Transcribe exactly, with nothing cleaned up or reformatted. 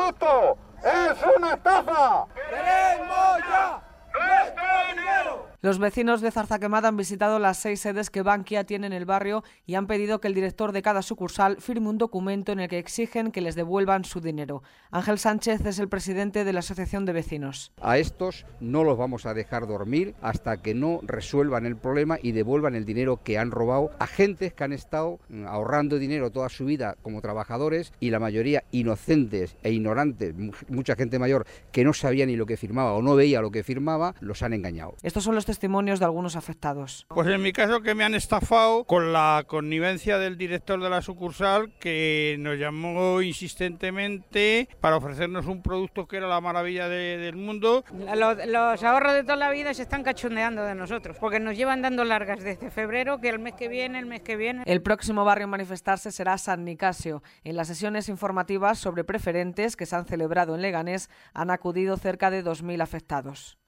producto es una estafa. ¡Queremos ya nuestro dinero! Los vecinos de Zarzaquemada han visitado las seis sedes que Bankia tiene en el barrio y han pedido que el director de cada sucursal firme un documento en el que exigen que les devuelvan su dinero. Ángel Sánchez es el presidente de la Asociación de Vecinos. A estos no los vamos a dejar dormir hasta que no resuelvan el problema y devuelvan el dinero que han robado a gentes que han estado ahorrando dinero toda su vida como trabajadores y la mayoría inocentes e ignorantes, mucha gente mayor que no sabía ni lo que firmaba o no veía lo que firmaba, los han engañado. Estos son los testimonios de algunos afectados. Pues en mi caso que me han estafado con la connivencia del director de la sucursal que nos llamó insistentemente para ofrecernos un producto que era la maravilla de, del mundo. Los, los ahorros de toda la vida se están cachondeando de nosotros porque nos llevan dando largas desde febrero, que el mes que viene, el mes que viene. El próximo barrio en manifestarse será San Nicasio. En las sesiones informativas sobre preferentes que se han celebrado en Leganés han acudido cerca de dos mil afectados.